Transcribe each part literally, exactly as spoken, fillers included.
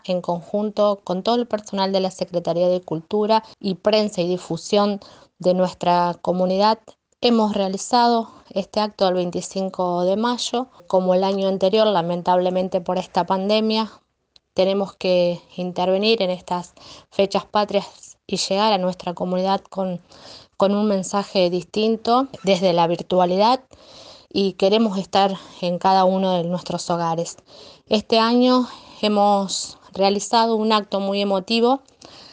en conjunto con todo el personal de la Secretaría de Cultura y Prensa y Difusión de nuestra comunidad, hemos realizado este acto el veinticinco de mayo. Como el año anterior, lamentablemente por esta pandemia, tenemos que intervenir en estas fechas patrias y llegar a nuestra comunidad con, con un mensaje distinto desde la virtualidad, y queremos estar en cada uno de nuestros hogares. Este año hemos realizado un acto muy emotivo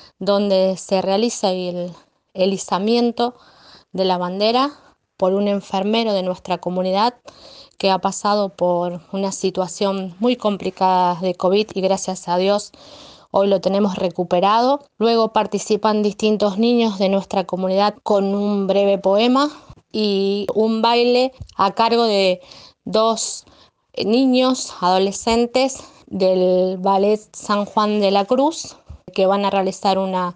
donde se realiza el, el izamiento de la bandera por un enfermero de nuestra comunidad que ha pasado por una situación muy complicada de COVID y gracias a Dios hoy lo tenemos recuperado. Luego participan distintos niños de nuestra comunidad con un breve poema y un baile a cargo de dos niños adolescentes del Ballet San Juan de la Cruz, que van a realizar una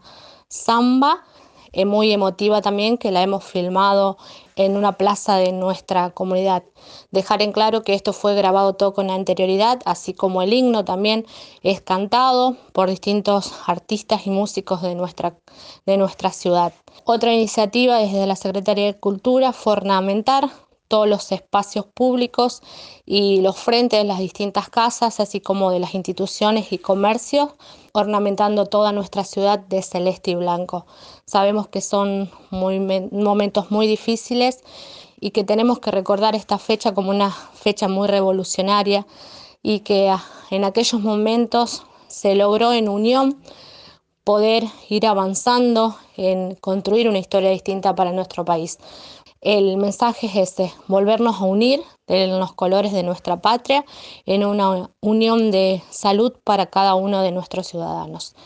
samba eh, muy emotiva también, que la hemos filmado en una plaza de nuestra comunidad. Dejar en claro que esto fue grabado todo con anterioridad, así como el himno también es cantado por distintos artistas y músicos de nuestra, de nuestra ciudad. Otra iniciativa desde la Secretaría de Cultura fue ornamentar todos los espacios públicos y los frentes de las distintas casas, así como de las instituciones y comercios, ornamentando toda nuestra ciudad de celeste y blanco. Sabemos que son muy, momentos muy difíciles y que tenemos que recordar esta fecha como una fecha muy revolucionaria y que en aquellos momentos se logró en unión poder ir avanzando en construir una historia distinta para nuestro país. El mensaje es ese: volvernos a unir en los colores de nuestra patria, en una unión de salud para cada uno de nuestros ciudadanos.